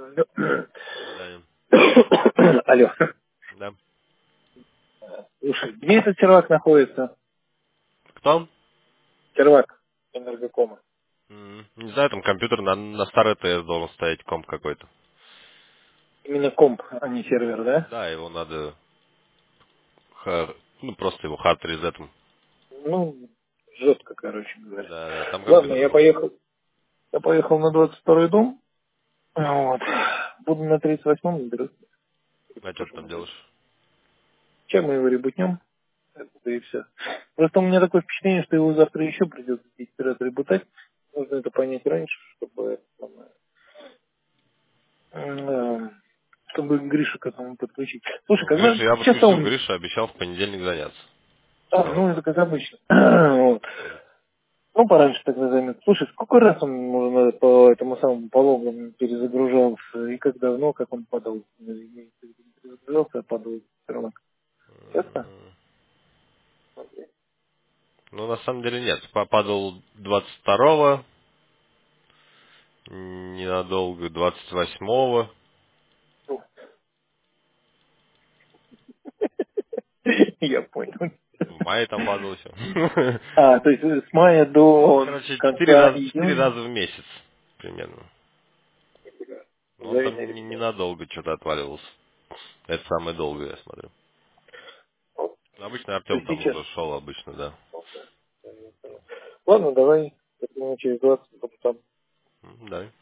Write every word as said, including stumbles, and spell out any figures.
Алло. Да. Алло. Да. Слушай, где этот сервак находится? Кто? Сервак энергокома. М, Не знаю, там компьютер на, на старый ТС должен стоять, комп какой-то. Именно комп, а не сервер, да? Да, его надо, ха- ну, просто его хард резетом. Ну, жестко, короче говоря. Да, да, там Ладно, компьютер я нужен. поехал. Я поехал на двадцать второй дом. Вот. Буду на тридцать восьмом наберу. А что ты там делаешь? Чем мы его ребутнем? Да и все. Просто у меня такое впечатление, что его завтра еще придется десять раз ребутать. Нужно это понять раньше, чтобы это самое, э, чтобы Гришу к этому подключить. Слушай, Ну, Гриша, когда я часа подключил, он... Гриша обещал в понедельник заняться. А, Сказал. ну это как обычно. Вот. Ну, пораньше тогда займет. Слушай, сколько раз он уже по этому самому пологам перезагружался? И как давно, как он падал? Не перезагружался, а падал все равно. Честно? М, Ну, на самом деле нет. Попадал двадцать второго, ненадолго двадцать восьмого. Я понял. В мае там падал еще. А, то есть с мая Ну, до короче, четыре конца раза, четыре июня? раза в месяц примерно. Ну, он Завидно, там не- ребят. ненадолго что-то отваливался. Это самое долгое, я смотрю. Вот. Ну, обычно То Артем есть там сейчас. уже шел, обычно, да. Ладно, давай. Я думаю, через двадцать буду там. М, Да.